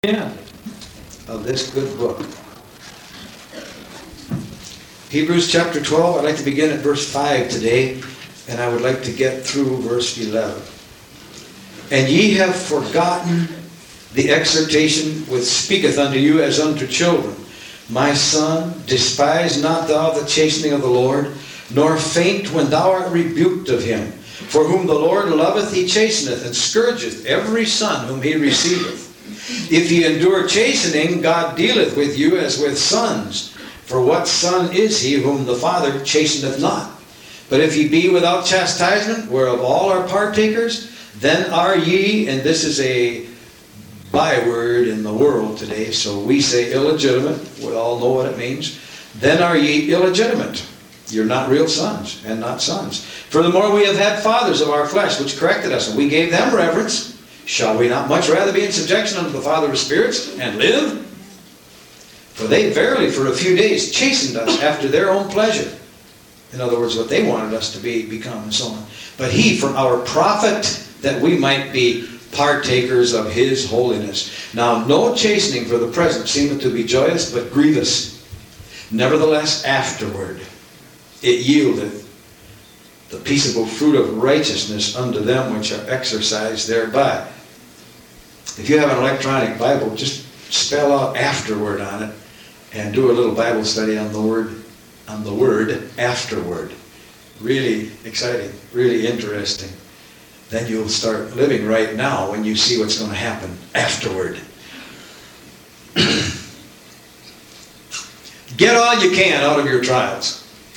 end of this good book. Hebrews chapter 12, I'd like to begin at verse 5 today, and I would like to get through verse 11. And ye have forgotten the exhortation which speaketh unto you as unto children. My son, despise not thou the chastening of the Lord, nor faint when thou art rebuked of him. For whom the Lord loveth, he chasteneth, and scourgeth every son whom he receiveth. If ye endure chastening, God dealeth with you as with sons. For what son is he whom the Father chasteneth not? But if ye be without chastisement, whereof all are partakers, then are ye, and this is a byword in the world today, so we say illegitimate. We all know what it means. Then are ye illegitimate. You're not real sons, and not sons. Furthermore, we have had fathers of our flesh, which corrected us, and we gave them reverence. Shall we not much rather be in subjection unto the Father of spirits, and live? For they verily for a few days chastened us after their own pleasure. In other words, what they wanted us to become, and so on. But he for our profit, that we might be partakers of his holiness. Now no chastening for the present seemeth to be joyous, but grievous. Nevertheless afterward it yieldeth the peaceable fruit of righteousness unto them which are exercised thereby. If you have an electronic Bible, just spell out afterward on it and do a little Bible study on the word afterward. Really exciting, really interesting. Then you'll start living right now when you see what's going to happen afterward. Get all you can out of your trials.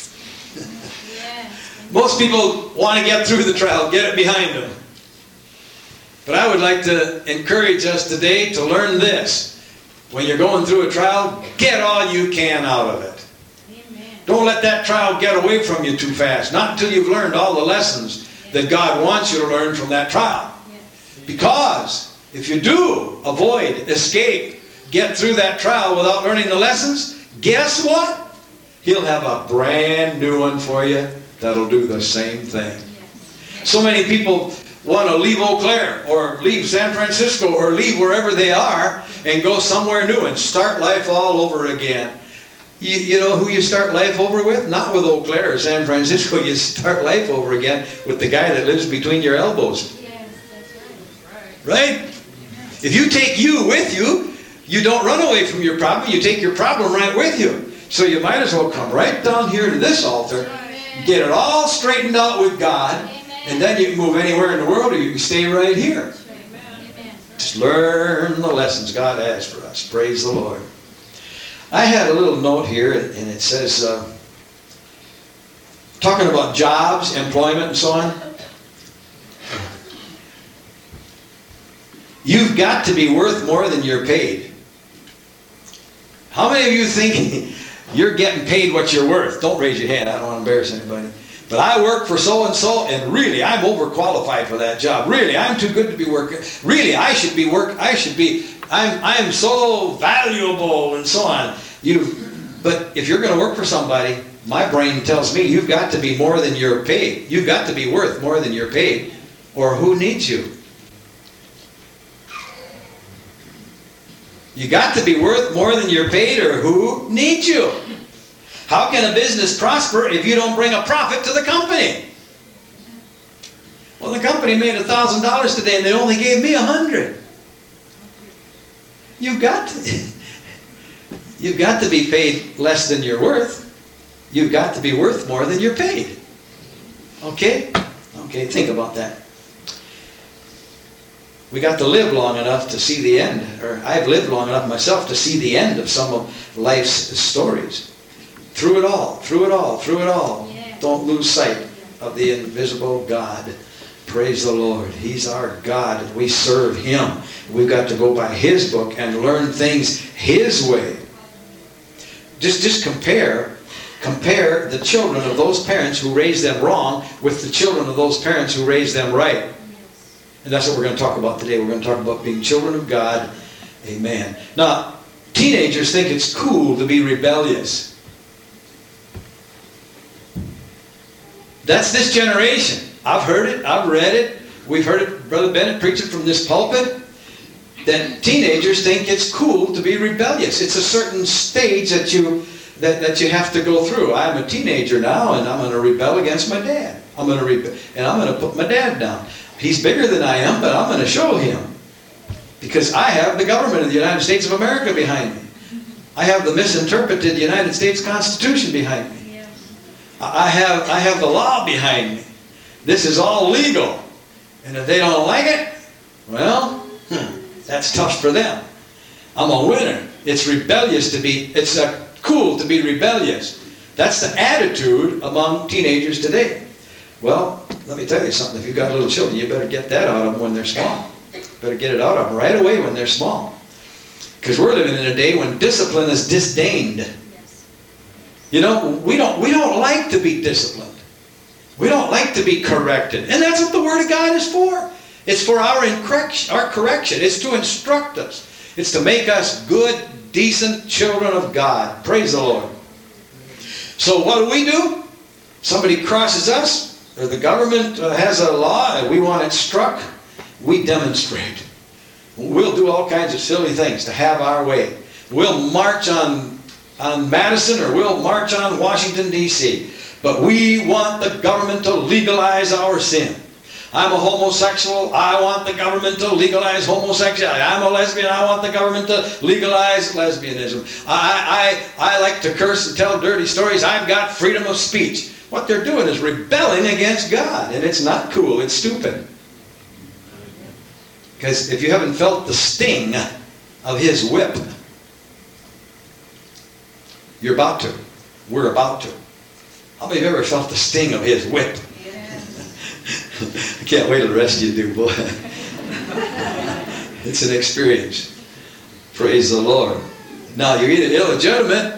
Most people want to get through the trial, get it behind them. But I would like to encourage us today to learn this. When you're going through a trial, get all you can out of it. Amen. Don't let that trial get away from you too fast. Not until you've learned all the lessons that God wants you to learn from that trial. Because if you do avoid, escape, get through that trial without learning the lessons, guess what? He'll have a brand new one for you that'll do the same thing. So many people want to leave Eau Claire or leave San Francisco or leave wherever they are and go somewhere new and start life all over again. You know who you start life over with? Not with Eau Claire or San Francisco. You start life over again with the guy that lives between your elbows. Yes, that's right. Right? If you take you with you, you don't run away from your problem. You take your problem right with you. So you might as well come right down here to this altar, get it all straightened out with God, and then you can move anywhere in the world or you can stay right here. Just learn the lessons God has for us. Praise the Lord. I had a little note here, and it says, talking about jobs, employment, and so on. You've got to be worth more than you're paid. How many of you think you're getting paid what you're worth? Don't raise your hand. I don't want to embarrass anybody. But I work for so-and-so, and really, I'm overqualified for that job. Really, I'm too good to be working. Really, I am so valuable, and so on. But if you're going to work for somebody, my brain tells me you've got to be more than you're paid. You've got to be worth more than you're paid, or who needs you? You got to be worth more than you're paid, or who needs you? How can a business prosper if you don't bring a profit to the company? Well, the company made $1,000 today and they only gave me $100. You've got to be paid less than you're worth. You've got to be worth more than you're paid. Okay? Okay, think about that. We got to live long enough to see the end, or I've lived long enough myself to see the end of some of life's stories. Through it all. Yeah. Don't lose sight of the invisible God. Praise the Lord. He's our God, and we serve Him. We've got to go by His book and learn things His way. Just compare the children of those parents who raised them wrong with the children of those parents who raised them right. And that's what we're going to talk about today. We're going to talk about being children of God. Amen. Now, teenagers think it's cool to be rebellious. That's this generation. I've heard it. I've read it. We've heard it, Brother Bennett preach it from this pulpit. that teenagers think it's cool to be rebellious. It's a certain stage that you have to go through. I'm a teenager now, and I'm going to rebel against my dad. I'm going to put my dad down. He's bigger than I am, but I'm going to show him. Because I have the government of the United States of America behind me. I have the misinterpreted United States Constitution behind me. I have the law behind me. This is all legal. And if they don't like it, well, that's tough for them. I'm a winner. It's cool to be rebellious. That's the attitude among teenagers today. Well, let me tell you something. If you've got little children, you better get that out of them when they're small. Better get it out of them right away when they're small. Because we're living in a day when discipline is disdained. Yes. You know, we don't like to be disciplined. We don't like to be corrected. And that's what the Word of God is for. It's for our correction. It's to instruct us. It's to make us good, decent children of God. Praise the Lord. So what do? Somebody crosses us, or the government has a law and we want it struck. We demonstrate. We'll do all kinds of silly things to have our way. We'll march on Madison, or we'll march on Washington, D.C. But we want the government to legalize our sin. I'm a homosexual. I want the government to legalize homosexuality. I'm a lesbian. I want the government to legalize lesbianism. I like to curse and tell dirty stories. I've got freedom of speech. What they're doing is rebelling against God. And it's not cool. It's stupid. Because if you haven't felt the sting of His whip, you're about to. We're about to. How many of you ever felt the sting of His whip? Yes. I can't wait till the rest of you do, boy. It's an experience. Praise the Lord. Now, you're either illegitimate,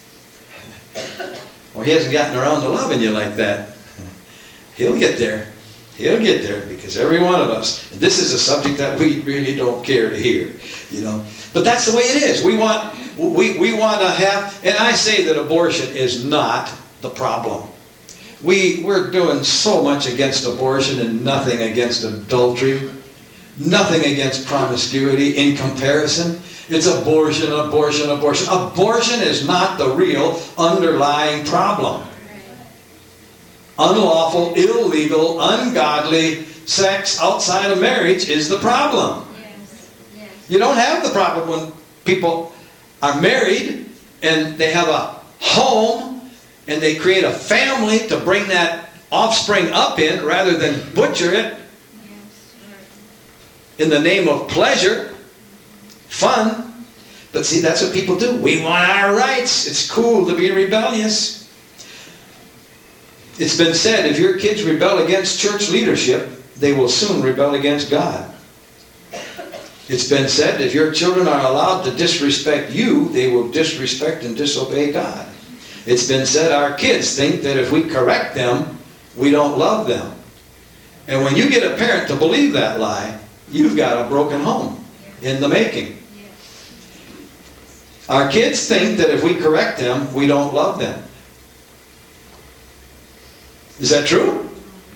or He hasn't gotten around to loving you like that. He'll get there. He'll get there, because every one of us, and this is a subject that we really don't care to hear, you know. But that's the way it is. We want to have, and I say that abortion is not the problem. We're doing so much against abortion and nothing against adultery, nothing against promiscuity in comparison. It's abortion, abortion, abortion. Abortion is not the real underlying problem. Unlawful, illegal, ungodly sex outside of marriage is the problem. Yes. Yes. You don't have the problem when people are married and they have a home and they create a family to bring that offspring up in rather than butcher it in the name of pleasure, fun. But see, that's what people do. We want our rights. It's cool to be rebellious. It's been said, if your kids rebel against church leadership, they will soon rebel against God. It's been said, if your children are allowed to disrespect you, they will disrespect and disobey God. It's been said, our kids think that if we correct them, we don't love them. And when you get a parent to believe that lie, you've got a broken home in the making. Our kids think that if we correct them, we don't love them. Is that true?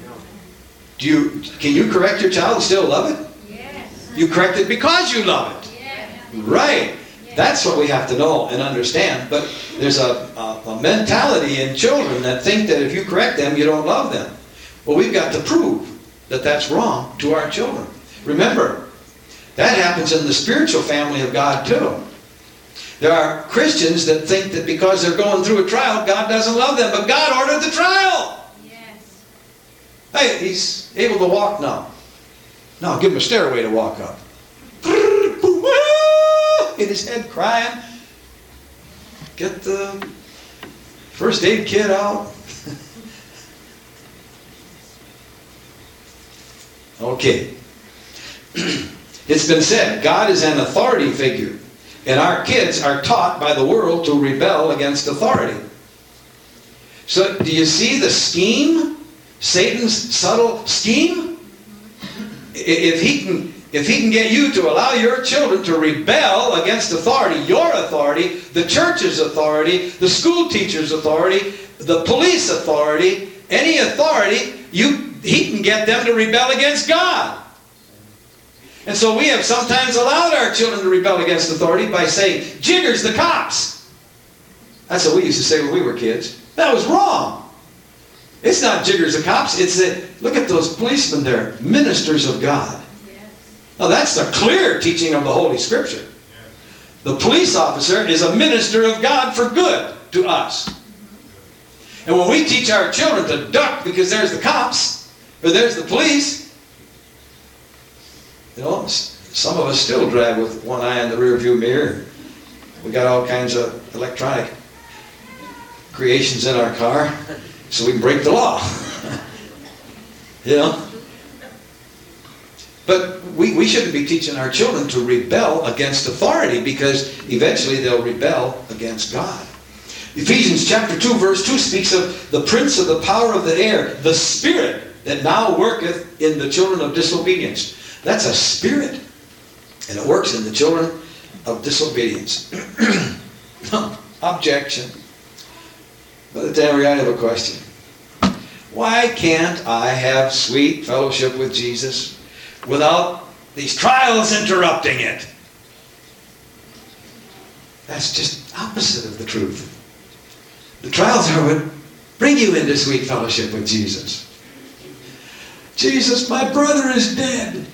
Can you correct your child and still love it? Yes. You correct it because you love it. Yes. Right. Yes. That's what we have to know and understand. But there's a mentality in children that think that if you correct them, you don't love them. Well, we've got to prove that that's wrong to our children. Remember, that happens in the spiritual family of God too. There are Christians that think that because they're going through a trial, God doesn't love them. But God ordered the trial. Hey, he's able to walk now. Now give him a stairway to walk up. In his head crying. Get the first aid kit out. Okay. It's been said, God is an authority figure. And our kids are taught by the world to rebel against authority. So do you see the scheme? Satan's subtle scheme? If he can get you to allow your children to rebel against authority, your authority, the church's authority, the school teacher's authority, the police authority, any authority, he can get them to rebel against God. And so we have sometimes allowed our children to rebel against authority by saying, "Jiggers, the cops." That's what we used to say when we were kids. That was wrong. It's not jiggers, the cops. It's that, look at those policemen there, ministers of God. Yes. Now that's the clear teaching of the Holy Scripture. The police officer is a minister of God for good to us. And when we teach our children to duck because there's the cops, or there's the police, you know, some of us still drive with one eye in the rear view mirror. We got all kinds of electronic creations in our car so we can break the law. You know? But we shouldn't be teaching our children to rebel against authority, because eventually they'll rebel against God. Ephesians chapter 2 verse 2 speaks of the prince of the power of the air, the spirit that now worketh in the children of disobedience. That's a spirit, and it works in the children of disobedience. Objection. Brother Tannery, I have a question. Why can't I have sweet fellowship with Jesus without these trials interrupting it? That's just opposite of the truth. The trials are what bring you into sweet fellowship with Jesus. Jesus, my brother is dead.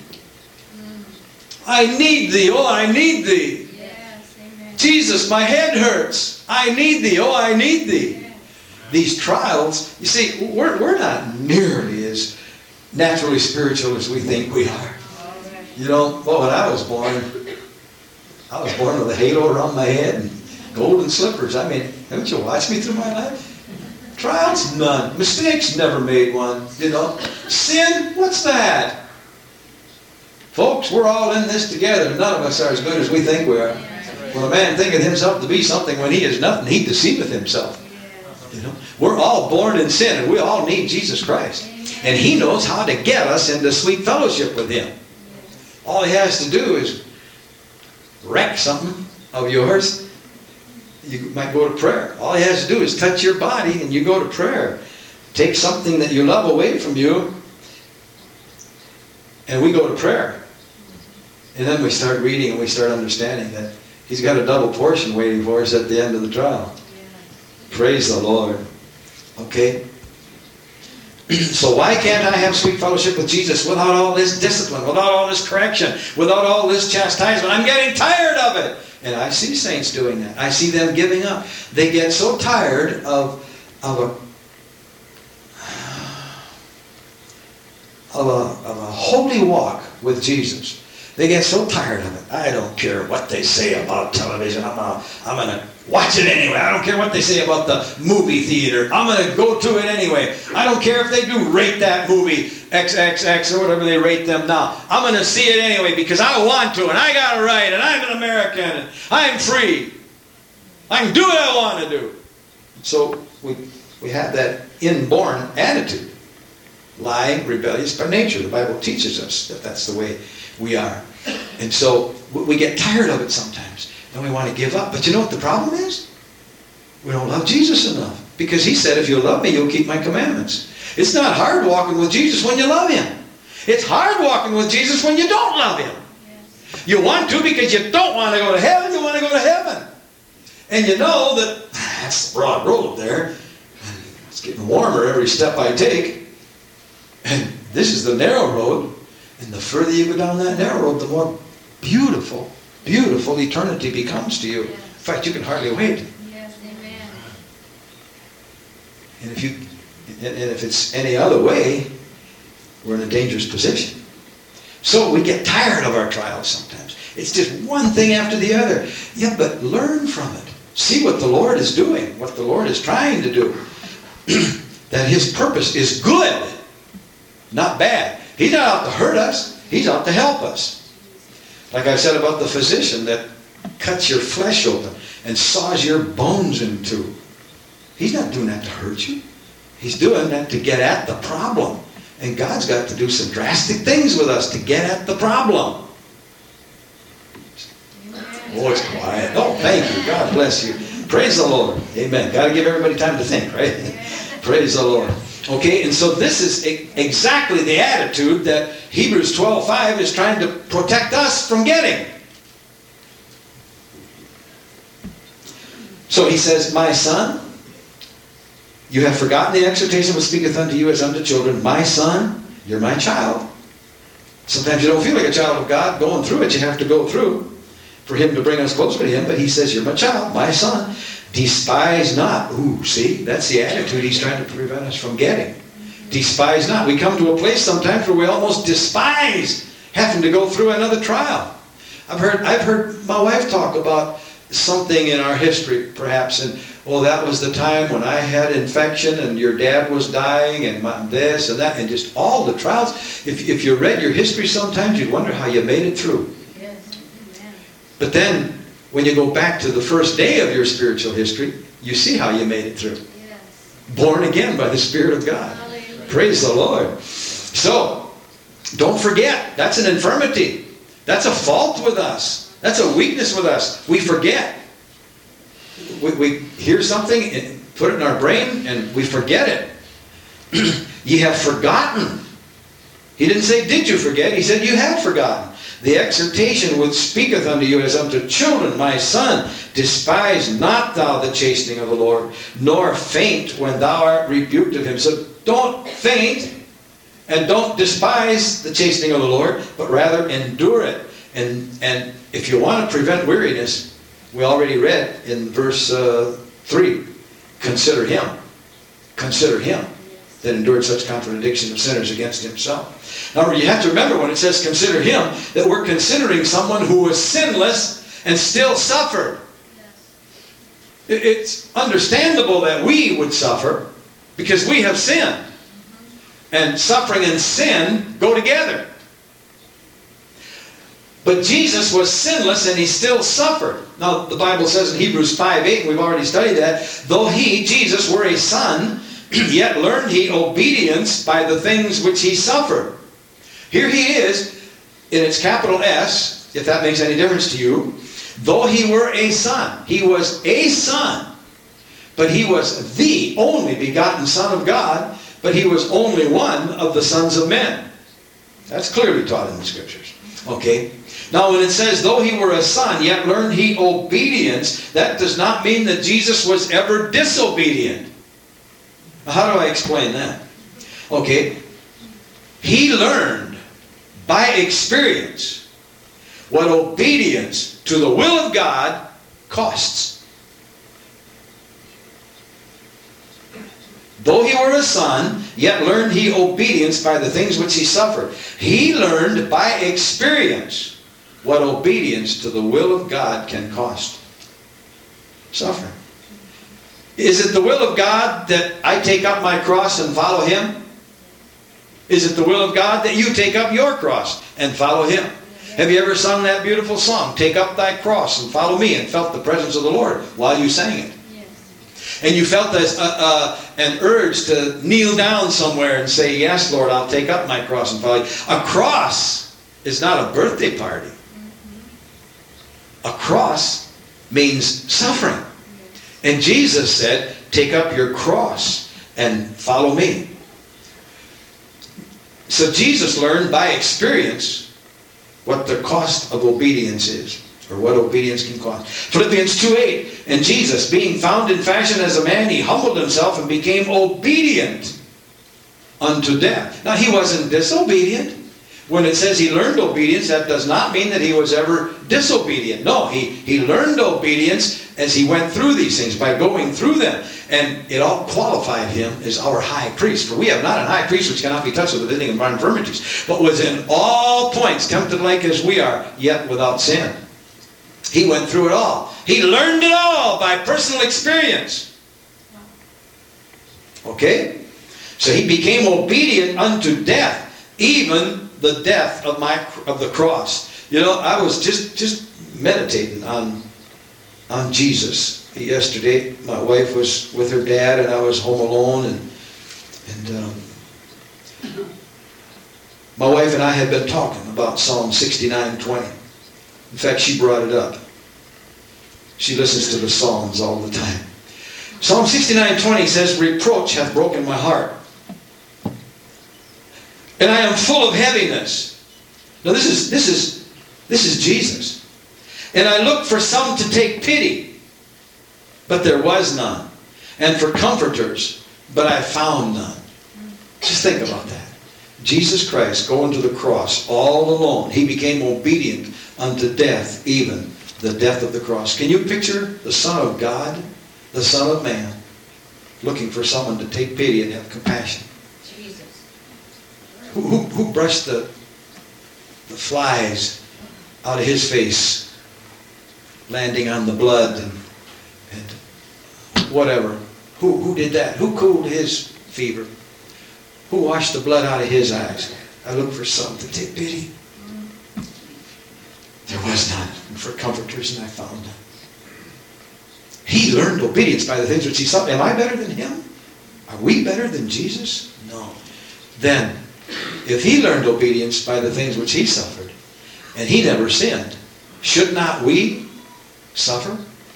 I need thee. Oh, I need thee. Yes, amen. Jesus, my head hurts. I need thee. Oh, I need thee. Yes. These trials, you see, we're not nearly as naturally spiritual as we think we are. All right. You know, well, when I was born with a halo around my head and golden slippers. I mean, haven't you watched me through my life? Trials? None. Mistakes? Never made one. You know, sin? What's that? Folks, we're all in this together. None of us are as good as we think we are. When a man thinketh himself to be something when he is nothing, he deceiveth himself. You know, we're all born in sin, and we all need Jesus Christ. And He knows how to get us into sweet fellowship with Him. All He has to do is wreck something of yours. You might go to prayer. All He has to do is touch your body, and you go to prayer. Take something that you love away from you, and we go to prayer. And then we start reading, and we start understanding that He's got a double portion waiting for us at the end of the trial. Praise the Lord. Okay? So why can't I have sweet fellowship with Jesus without all this discipline, without all this correction, without all this chastisement? I'm getting tired of it. And I see saints doing that. I see them giving up. They get so tired of a holy walk with Jesus. They get so tired of it. I don't care what they say about television. I'm gonna watch it anyway. I don't care what they say about the movie theater. I'm gonna go to it anyway. I don't care if they do rate that movie XXX or whatever they rate them now. I'm gonna see it anyway because I want to, and I got a right, and I'm an American, and I'm free. I can do what I want to do. So we have that inborn attitude. Lying, rebellious by nature. The Bible teaches us that that's the way we are. And so we get tired of it sometimes. And we want to give up. But you know what the problem is? We don't love Jesus enough. Because He said, if you love me, you'll keep my commandments. It's not hard walking with Jesus when you love Him. It's hard walking with Jesus when you don't love Him. Yes. You want to because you don't want to go to heaven. You want to go to heaven. And you know that that's the broad road there. It's getting warmer every step I take. And this is the narrow road. And the further you go down that narrow road, the more beautiful, beautiful eternity becomes to you. Yes. In fact, you can hardly wait. Yes, amen. And if it's any other way, we're in a dangerous position. So we get tired of our trials sometimes. It's just one thing after the other. Yeah, but learn from it. See what the Lord is doing, what the Lord is trying to do. That His purpose is good, not bad. He's not out to hurt us. He's out to help us. Like I said about the physician that cuts your flesh open and saws your bones in two. He's not doing that to hurt you. He's doing that to get at the problem. And God's got to do some drastic things with us to get at the problem. Oh, it's quiet. Oh, thank you. God bless you. Praise the Lord. Amen. Got to give everybody time to think, right? Praise the Lord. Okay, and so this is exactly the attitude that Hebrews 12:5 is trying to protect us from getting. So he says, my son, you have forgotten the exhortation which speaketh unto you as unto children. My son, you're my child. Sometimes you don't feel like a child of God going through it. You have to go through for him to bring us closer to him. But he says, you're my child, my son. Despise not. Ooh, see, that's the attitude he's trying to prevent us from getting. Despise not. We come to a place sometimes where we almost despise having to go through another trial. I've heard my wife talk about something in our history, perhaps, and that was the time when I had infection and your dad was dying and this and that, and just all the trials. If you read your history sometimes, you'd wonder how you made it through. Yes. Amen. But then, when you go back to the first day of your spiritual history, you see how you made it through. Yes. Born again by the Spirit of God. Hallelujah. Praise the Lord. So, don't forget, that's an infirmity. That's a fault with us. That's a weakness with us. We forget. We hear something, and put it in our brain, and we forget it. Ye have forgotten. He didn't say, did you forget? He said, you have forgotten. The exhortation which speaketh unto you as unto children, my son, despise not thou the chastening of the Lord, nor faint when thou art rebuked of him. So don't faint, and don't despise the chastening of the Lord, but rather endure it. And if you want to prevent weariness, we already read in verse 3, consider him. Consider him that endured such contradiction of sinners against himself. Now you have to remember when it says consider him, that we're considering someone who was sinless and still suffered. Yes. It's understandable that we would suffer because we have sinned. And suffering and sin go together. But Jesus was sinless and he still suffered. Now the Bible says in Hebrews 5:8, we've already studied that, though he, Jesus, were a son, yet learned he obedience by the things which he suffered. Here he is, and it's capital S, if that makes any difference to you. Though he were a son, he was a son, but he was the only begotten Son of God, but he was only one of the sons of men. That's clearly taught in the Scriptures. Okay? Now when it says, though he were a son, yet learned he obedience, that does not mean that Jesus was ever disobedient. Now, how do I explain that? Okay. He learned by experience what obedience to the will of God costs. Though he were a son, yet learned he obedience by the things which he suffered. He learned by experience what obedience to the will of God can cost. Suffering. Is it the will of God that I take up my cross and follow him? Is it the will of God that you take up your cross and follow him? Have you ever sung that beautiful song, Take Up Thy Cross and Follow Me, and felt the presence of the Lord while you sang it? Yes. And you felt an urge to kneel down somewhere and say, yes, Lord, I'll take up my cross and follow you. A cross is not a birthday party. A cross means suffering. And Jesus said, take up your cross and follow me. So Jesus learned by experience what the cost of obedience is, or what obedience can cost. Philippians 2:8, and Jesus, being found in fashion as a man, he humbled himself and became obedient unto death. Now he wasn't disobedient. When it says he learned obedience, that does not mean that he was ever disobedient. No, he learned obedience as he went through these things, by going through them. And it all qualified him as our high priest. For we have not an high priest which cannot be touched with anything of our infirmities, but was in all points tempted like as we are, yet without sin. He went through it all. He learned it all by personal experience. Okay? So he became obedient unto death, even the death of the cross. You know, I was just meditating on Jesus yesterday. My wife was with her dad, and I was home alone, and my wife and I had been talking about Psalm 69:20. In fact, she brought it up. She listens to the Psalms all the time. Psalm 69:20 says, reproach hath broken my heart, and I am full of heaviness. Now this is Jesus. And I looked for some to take pity, but there was none. And for comforters, but I found none. Just think about that. Jesus Christ going to the cross all alone. He became obedient unto death, even the death of the cross. Can you picture the Son of God, the Son of Man, looking for someone to take pity and have compassion? Jesus. Who brushed the flies out of his face, landing on the blood and whatever? Who did that? Who cooled his fever? Who washed the blood out of his eyes? I looked for some to take pity. There was none. And for comforters, and I found none. He learned obedience by the things which he saw. Am I better than him? Are we better than Jesus? No. Then, if he learned obedience by the things which he suffered, and he never sinned, should not we suffer?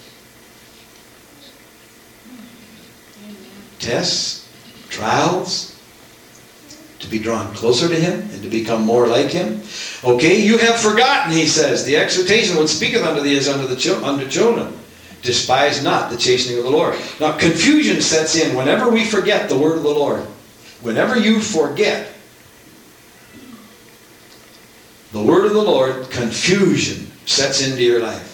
Tests, trials, to be drawn closer to him and to become more like him. Okay, you have forgotten, he says, the exhortation which speaketh unto thee is unto children. Despise not the chastening of the Lord. Now, confusion sets in whenever we forget the word of the Lord. Whenever you forget the word of the Lord, confusion sets into your life.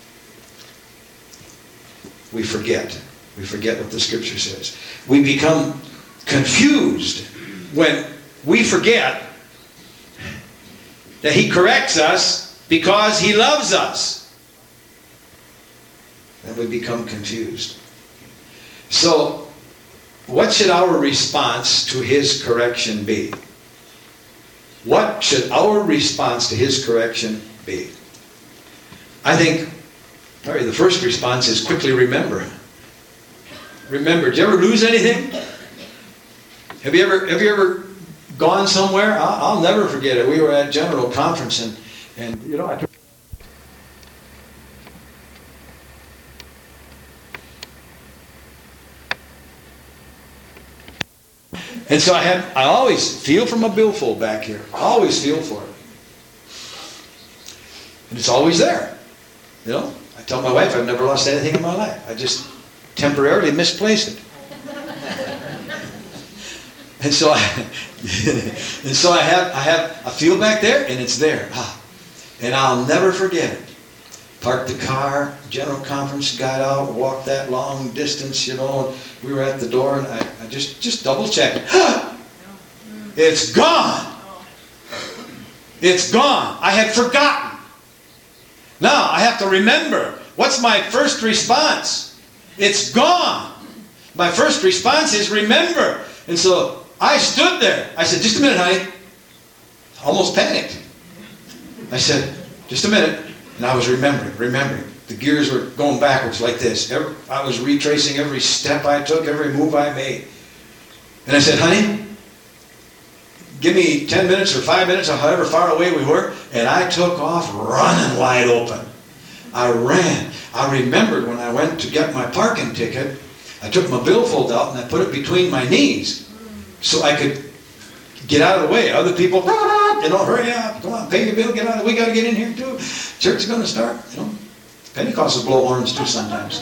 We forget. We forget what the Scripture says. We become confused when we forget that he corrects us because he loves us. Then we become confused. So, what should our response to his correction be? What should our response to his correction be? I think probably the first response is quickly remember. Remember, did you ever lose anything? Have you ever gone somewhere? I'll never forget it. We were at General Conference and you know, and so I always feel for my billfold back here. I always feel for it. And it's always there. You know, I tell my wife I've never lost anything in my life. I just temporarily misplace it. And so I feel back there, and it's there. And I'll never forget it. Parked the car, General Conference, got out, walked that long distance, you know, and we were at the door, and I just double checked. It's gone. It's gone. I had forgotten. Now I have to remember. What's my first response? It's gone. My first response is remember. And so I stood there. I said, just a minute, honey. Almost panicked. I said, just a minute. And I was remembering. The gears were going backwards like this. I was retracing every step I took, every move I made. And I said, honey, give me 10 minutes or 5 minutes or however far away we were. And I took off running wide open. I ran. I remembered when I went to get my parking ticket, I took my billfold out and I put it between my knees so I could get out of the way. Other people, you know, hurry up, come on, pay your bill, get out of the way, we got to get in here too. Church is going to start, you know. Pentecostals blow horns too sometimes.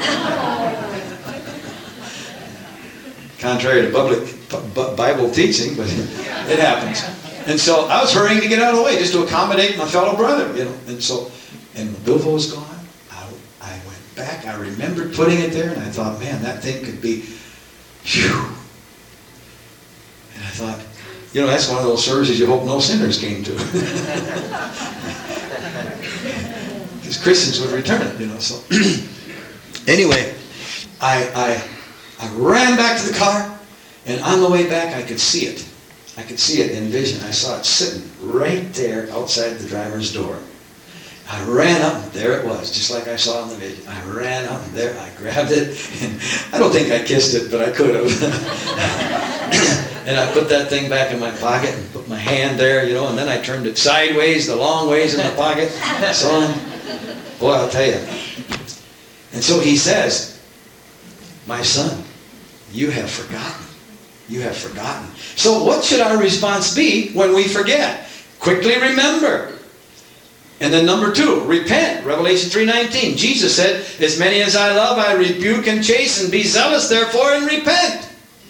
Contrary to public Bible teaching, but it happens. And so I was hurrying to get out of the way just to accommodate my fellow brother, you know. And the billfold was gone. I went back. I remembered putting it there, and I thought, man, that thing could be, phew. And I thought, you know, that's one of those services you hope no sinners came to. Because Christians would return it, you know. So anyway, I ran back to the car, and on the way back I could see it. I could see it in vision. I saw it sitting right there outside the driver's door. I ran up, and there it was, just like I saw in the vision. I ran up, and there, I grabbed it, and I don't think I kissed it, but I could have. And I put that thing back in my pocket and put my hand there, you know, and then I turned it sideways, the long ways in the pocket. So, boy, I'll tell you. And so he says, my son, you have forgotten. You have forgotten. So what should our response be when we forget? Quickly remember. And then number 2, repent. Revelation 3:19. Jesus said, as many as I love, I rebuke and chasten. Be zealous, therefore, and repent.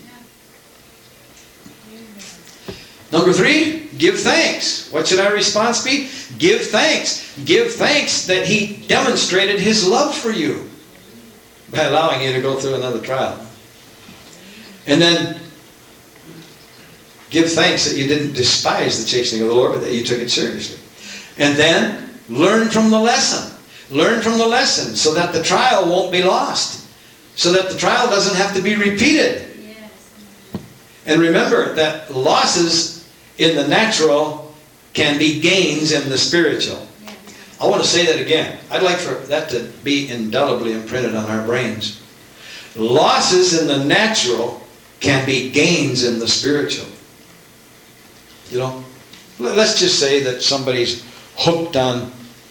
Number 3, give thanks. What should our response be? Give thanks. Give thanks that He demonstrated His love for you by allowing you to go through another trial. And then give thanks that you didn't despise the chastening of the Lord, but that you took it seriously. And then learn from the lesson. Learn from the lesson so that the trial won't be lost. So that the trial doesn't have to be repeated. Yes. And remember that losses in the natural can be gains in the spiritual. Yes. I want to say that again. I'd like for that to be indelibly imprinted on our brains. Losses in the natural can be gains in the spiritual. You know, let's just say that somebody's hooked on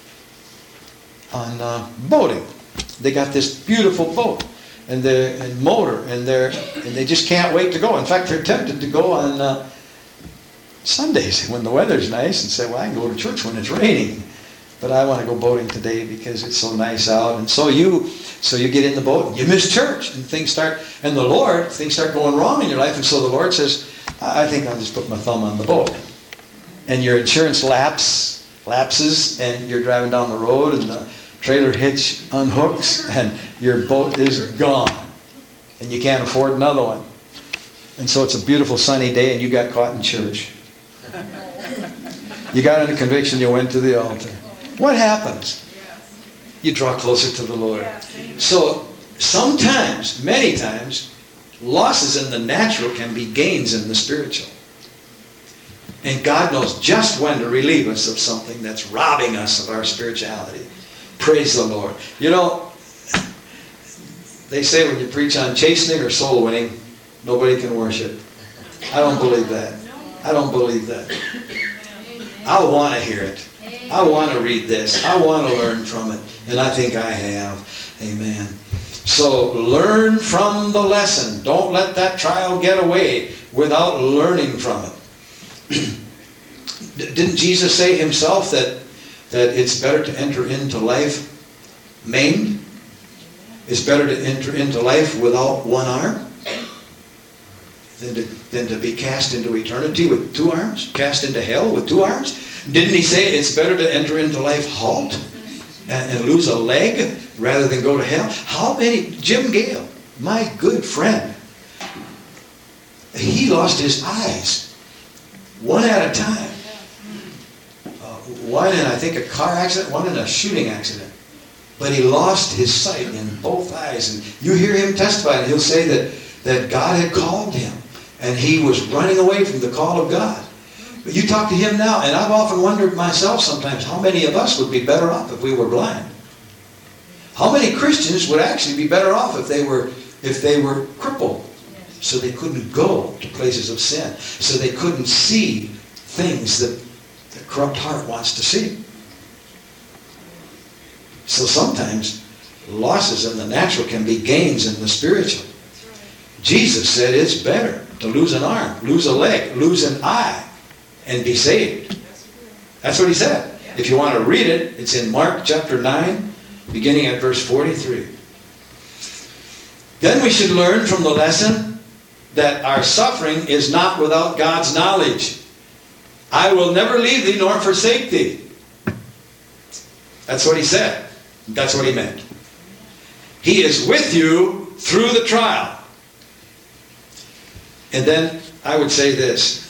boating. They got this beautiful boat and motor, and they just can't wait to go. In fact, they're tempted to go on Sundays when the weather's nice and say, well, I can go to church when it's raining, but I want to go boating today because it's so nice out. And so you get in the boat and you miss church, and things start going wrong in your life. And so the Lord says, I think I'll just put my thumb on the boat. And your insurance lapses, and you're driving down the road, and the trailer hitch unhooks, and your boat is gone. And you can't afford another one. And so it's a beautiful sunny day, and you got caught in church. You got into conviction, you went to the altar. What happens? You draw closer to the Lord. So sometimes, many times, losses in the natural can be gains in the spiritual. And God knows just when to relieve us of something that's robbing us of our spirituality. Praise the Lord. You know, they say when you preach on chastening or soul winning, nobody can worship. I don't believe that. I don't believe that. I want to hear it. I want to read this. I want to learn from it. And I think I have. Amen. So learn from the lesson. Don't let that trial get away without learning from it. Didn't Jesus say himself that it's better to enter into life maimed? It's better to enter into life without one arm than to be cast into eternity with 2 arms? Cast into hell with 2 arms? Didn't he say it's better to enter into life halt and lose a leg rather than go to hell? How many? Jim Gale, my good friend, he lost his eyes one at a time. One in, I think, a car accident, one in a shooting accident. But he lost his sight in both eyes. And you hear him testify, and he'll say that God had called him, and he was running away from the call of God. But you talk to him now, and I've often wondered myself sometimes, how many of us would be better off if we were blind? How many Christians would actually be better off if they were crippled, so they couldn't go to places of sin, so they couldn't see things that the corrupt heart wants to see? So sometimes losses in the natural can be gains in the spiritual. Jesus said it's better to lose an arm, lose a leg, lose an eye, and be saved. That's what he said. If you want to read it, it's in Mark chapter 9, beginning at verse 43. Then we should learn from the lesson that our suffering is not without God's knowledge. I will never leave thee nor forsake thee. That's what he said. That's what he meant. He is with you through the trial. And then I would say this.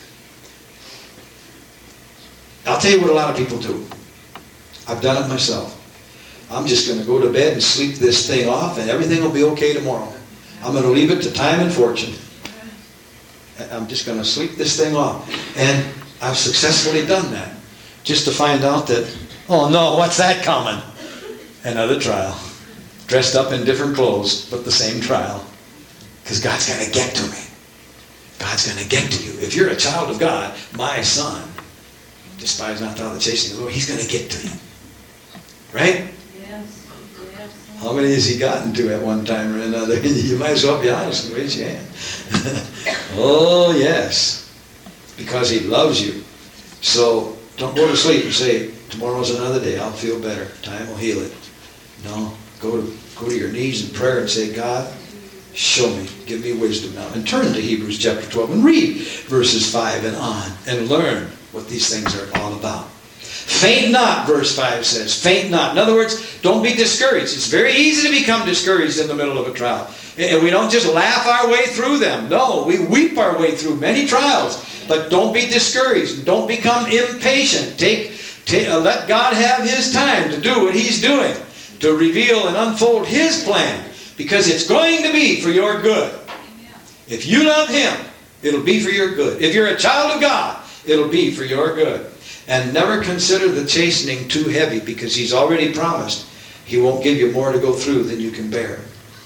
I'll tell you what a lot of people do. I've done it myself. I'm just going to go to bed and sleep this thing off, and everything will be okay tomorrow. I'm going to leave it to time and fortune. I'm just going to sleep this thing off. And I've successfully done that. Just to find out that, oh no, what's that coming? Another trial. Dressed up in different clothes, but the same trial. Because God's going to get to me. God's going to get to you. If you're a child of God, my son, despise not thou the chastening of the Lord, he's going to get to you. Right? Yes. How many has he gotten to at one time or another? You might as well be honest and raise your hand. Oh, yes. Because he loves you. So don't go to sleep and say, tomorrow's another day. I'll feel better. Time will heal it. No. Go to your knees in prayer and say, God, show me. Give me wisdom now. And turn to Hebrews chapter 12 and read verses 5 and on and learn what these things are all about. Faint not, verse 5 says. Faint not. In other words, don't be discouraged. It's very easy to become discouraged in the middle of a trial. And we don't just laugh our way through them. No, we weep our way through many trials. But don't be discouraged. Don't become impatient. Let God have His time to do what He's doing, to reveal and unfold His plan, because it's going to be for your good. If you love Him, it'll be for your good. If you're a child of God, it'll be for your good. And never consider the chastening too heavy, because He's already promised He won't give you more to go through than you can bear.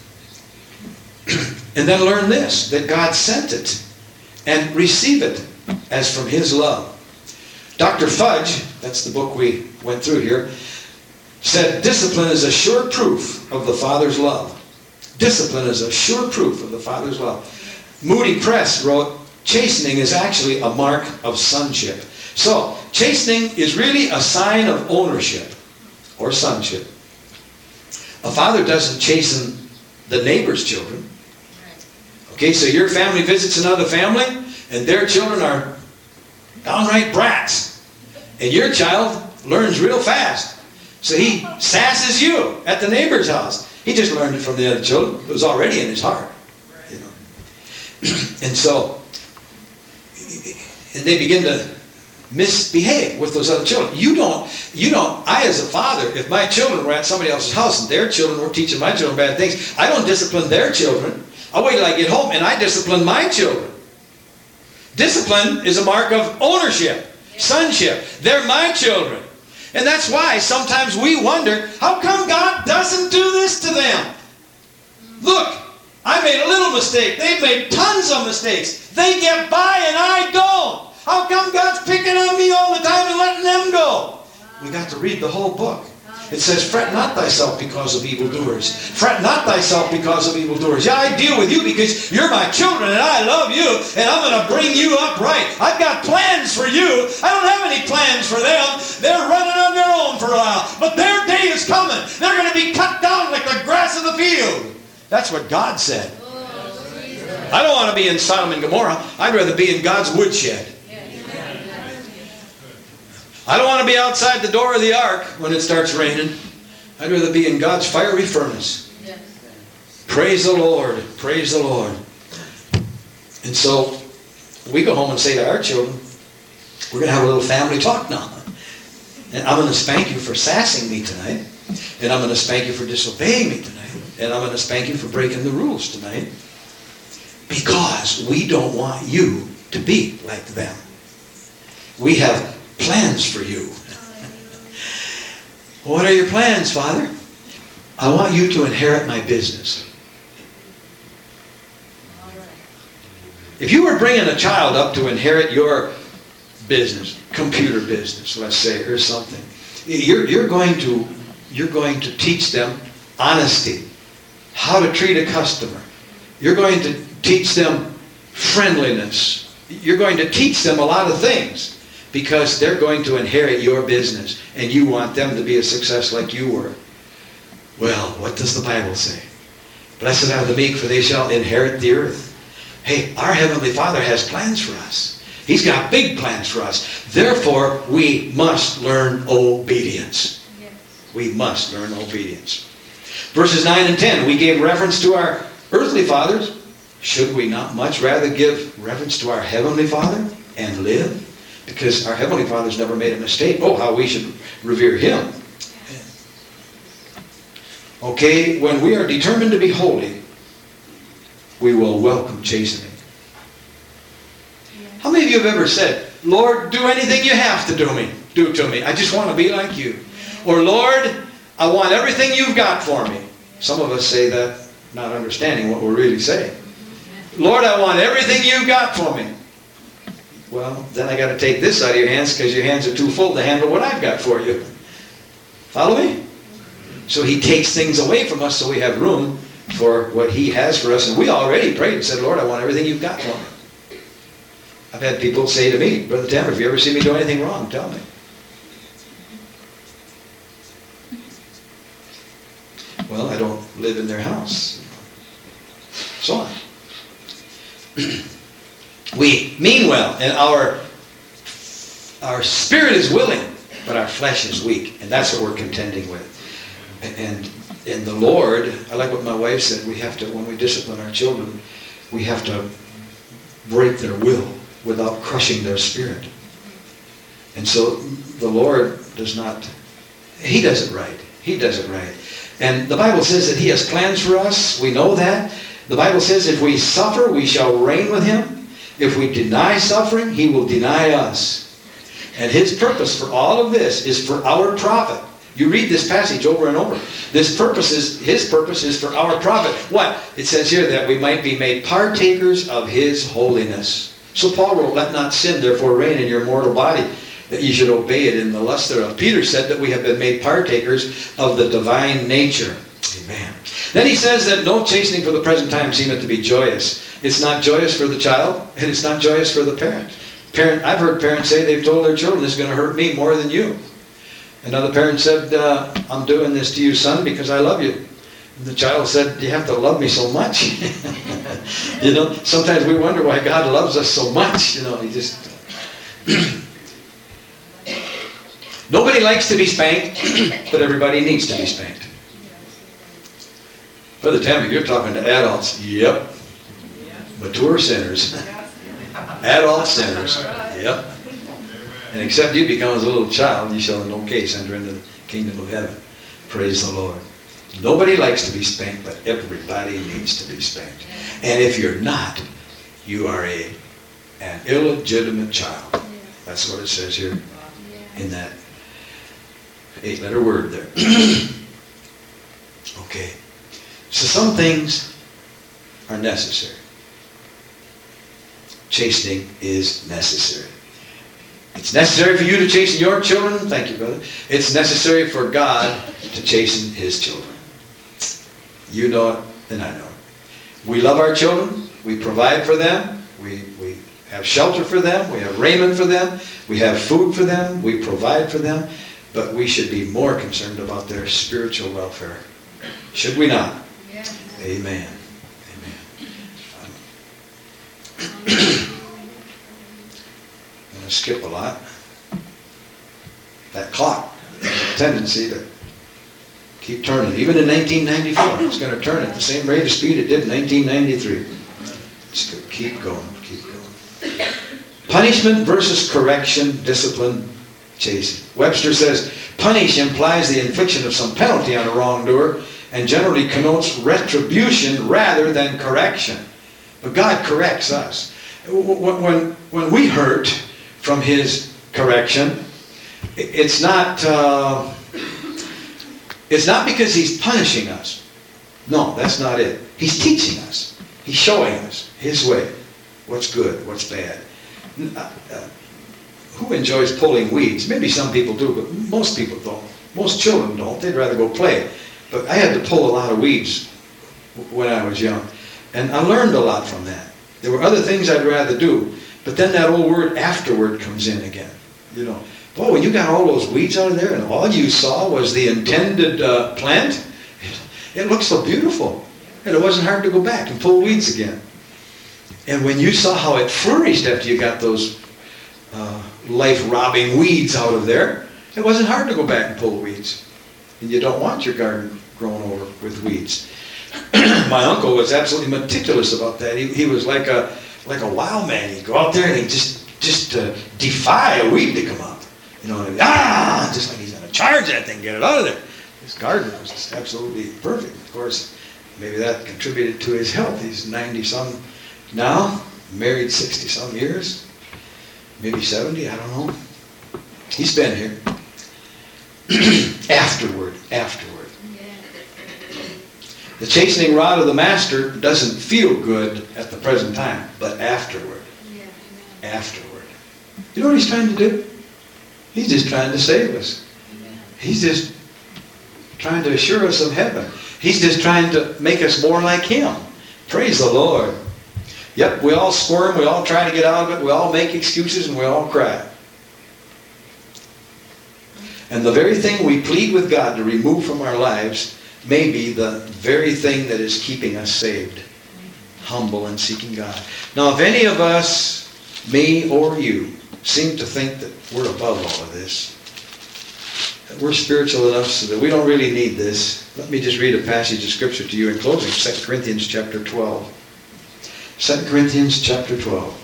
And then learn this, that God sent it, and receive it as from His love. Dr. Fudge, that's the book we went through here, said discipline is a sure proof of the Father's love. Discipline is a sure proof of the Father's love. Moody Press wrote, chastening is actually a mark of sonship. So, chastening is really a sign of ownership or sonship. A father doesn't chasten the neighbor's children. Okay, so your family visits another family, and their children are downright brats. And your child learns real fast. So he sasses you at the neighbor's house. He just learned it from the other children. It was already in his heart. You know. And so, and they begin to misbehave with those other children. I as a father, if my children were at somebody else's house and their children were teaching my children bad things, I don't discipline their children. I wait till I get home and I discipline my children. Discipline is a mark of ownership, sonship. They're my children. And that's why sometimes we wonder, how come God doesn't do this to them? Look, I made a little mistake. They've made tons of mistakes. They get by and I don't. How come God's picking on me all the time and letting them go? We got to read the whole book. It says, fret not thyself because of evildoers. Fret not thyself because of evildoers. Yeah, I deal with you because you're my children and I love you and I'm going to bring you up right. I've got plans for you. I don't have any plans for them. They're running on their own for a while. But their day is coming. They're going to be cut down like the grass of the field. That's what God said. I don't want to be in Sodom and Gomorrah. I'd rather be in God's woodshed. I don't want to be outside the door of the ark when it starts raining. I'd rather be in God's fiery furnace. Yes. Praise the Lord. Praise the Lord. And so we go home and say to our children, we're going to have a little family talk now. And I'm going to spank you for sassing me tonight. And I'm going to spank you for disobeying me tonight. And I'm going to spank you for breaking the rules tonight. Because we don't want you to be like them. We have plans for you. What are your plans, Father? I want you to inherit my business. If you were bringing a child up to inherit your business, computer business, let's say, or something, you're going to teach them honesty, how to treat a customer. You're going to teach them friendliness. You're going to teach them a lot of things. Because they're going to inherit your business and you want them to be a success like you were. Well, what does the Bible say? Blessed are the meek, for they shall inherit the earth. Hey, our Heavenly Father has plans for us. He's got big plans for us. Therefore, we must learn obedience. Yes. We must learn obedience. Verses 9 and 10, we gave reference to our earthly fathers. Should we not much rather give reference to our Heavenly Father and live? Because our Heavenly Father's never made a mistake. Oh, how we should revere Him. Okay, when we are determined to be holy, we will welcome chastening. How many of you have ever said, Lord, do anything you have to do to me. I just want to be like you. Or, Lord, I want everything you've got for me. Some of us say that not understanding what we're really saying. Lord, I want everything you've got for me. Well, then I got to take this out of your hands because your hands are too full to handle what I've got for you. Follow me? So He takes things away from us so we have room for what He has for us. And we already prayed and said, Lord, I want everything you've got for me. I've had people say to me, Brother Tanner, if you ever see me do anything wrong, tell me. Well, I don't live in their house. So on. We mean well, and our spirit is willing, but our flesh is weak, and that's what we're contending with. And in the Lord, I like what my wife said, we have to, when we discipline our children, we have to break their will without crushing their spirit. And so the Lord does not, He does it right. He does it right. And the Bible says that He has plans for us. We know that. The Bible says if we suffer, we shall reign with Him. If we deny suffering, He will deny us. And His purpose for all of this is for our profit. You read this passage over and over. His purpose is for our profit. What? It says here that we might be made partakers of His holiness. So Paul wrote, let not sin therefore reign in your mortal body, that you should obey it in the lust thereof. Peter said that we have been made partakers of the divine nature. Amen. Then he says that no chastening for the present time seemeth to be joyous. It's not joyous for the child, and it's not joyous for the parent. I've heard parents say they've told their children, this is going to hurt me more than you. Another parent said, I'm doing this to you, son, because I love you. And the child said, you have to love me so much. You know, sometimes we wonder why God loves us so much. You know, He just... Nobody likes to be spanked, but everybody needs to be spanked. Brother Tammy, you're talking to adults. Yep. Mature sinners. Adult sinners. Yep. And except you become as a little child, you shall in no case enter into the kingdom of heaven. Praise the Lord. Nobody likes to be spanked, but everybody needs to be spanked. And if you're not, you are an illegitimate child. That's what it says here in that 8-letter word there. Okay. So some things are necessary. Chastening is necessary. It's necessary for you to chasten your children. Thank you, brother. It's necessary for God to chasten His children. You know it, and I know it. We love our children. We provide for them. We have shelter for them. We have raiment for them. We have food for them. We provide for them. But we should be more concerned about their spiritual welfare. Should we not? Yes. Amen. I'm going to skip a lot. That clock has a tendency to keep turning. Even in 1994, it's going to turn at the same rate of speed it did in 1993. It's going to keep going, keep going. Punishment versus correction, discipline, chastening. Webster says, punish implies the infliction of some penalty on a wrongdoer and generally connotes retribution rather than correction. But God corrects us. When we hurt from His correction, it's not because He's punishing us. No, that's not it. He's teaching us. He's showing us His way. What's good, what's bad. Who enjoys pulling weeds? Maybe some people do, but most people don't. Most children don't. They'd rather go play. But I had to pull a lot of weeds when I was young. And I learned a lot from that. There were other things I'd rather do. But then that old word afterward comes in again. You know, oh, you got all those weeds out of there and all you saw was the intended plant? It looked so beautiful. And it wasn't hard to go back and pull weeds again. And when you saw how it flourished after you got those life-robbing weeds out of there, it wasn't hard to go back and pull weeds. And you don't want your garden grown over with weeds. My uncle was absolutely meticulous about that. He was like a wild man. He'd go out there and he'd just defy a weed to come up. You know, just like he's going to charge that thing, get it out of there. His garden was just absolutely perfect. Of course, maybe that contributed to his health. He's 90-some now, married 60-some years, maybe 70, I don't know. He's been here. Afterward. The chastening rod of the master doesn't feel good at the present time, but afterward. Afterward. You know what He's trying to do? He's just trying to save us. He's just trying to assure us of heaven. He's just trying to make us more like Him. Praise the Lord. Yep, we all squirm, we all try to get out of it, we all make excuses, and we all cry. And the very thing we plead with God to remove from our lives may be the very thing that is keeping us saved. Humble and seeking God. Now, if any of us, me or you, seem to think that we're above all of this, that we're spiritual enough so that we don't really need this, let me just read a passage of Scripture to you in closing. 2 Corinthians chapter 12. 2 Corinthians chapter 12.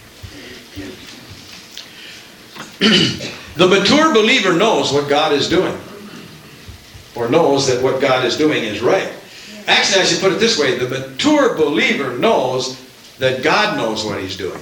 The mature believer knows what God is doing, or knows that what God is doing is right. Actually, I should put it this way. The mature believer knows that God knows what He's doing.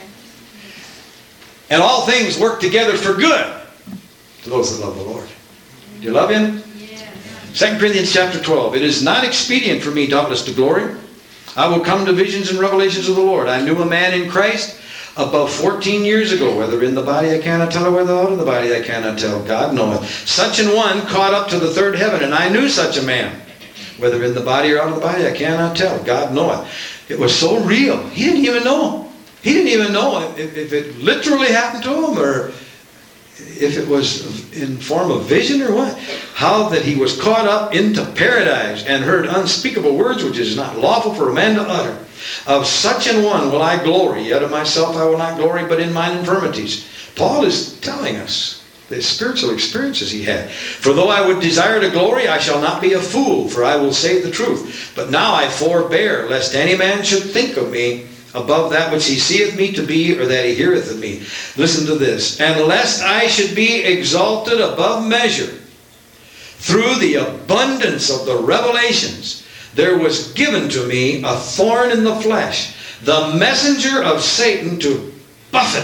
And all things work together for good to those that love the Lord. Do you love Him? 2 Corinthians chapter 12. It is not expedient for me, doubtless, to glory. I will come to visions and revelations of the Lord. I knew a man in Christ above 14 years ago, whether in the body I cannot tell, or whether out of the body I cannot tell. God knoweth. Such an one caught up to the third heaven, and I knew such a man. Whether in the body or out of the body, I cannot tell. God knoweth. It was so real. He didn't even know. He didn't even know if it literally happened to him, or if it was in form of vision or what. How that he was caught up into paradise and heard unspeakable words which is not lawful for a man to utter. Of such an one will I glory, yet of myself I will not glory, but in mine infirmities. Paul is telling us the spiritual experiences he had. For though I would desire to glory, I shall not be a fool, for I will say the truth. But now I forbear, lest any man should think of me above that which he seeth me to be, or that he heareth of me. Listen to this. And lest I should be exalted above measure, through the abundance of the revelations, there was given to me a thorn in the flesh, the messenger of Satan to buffet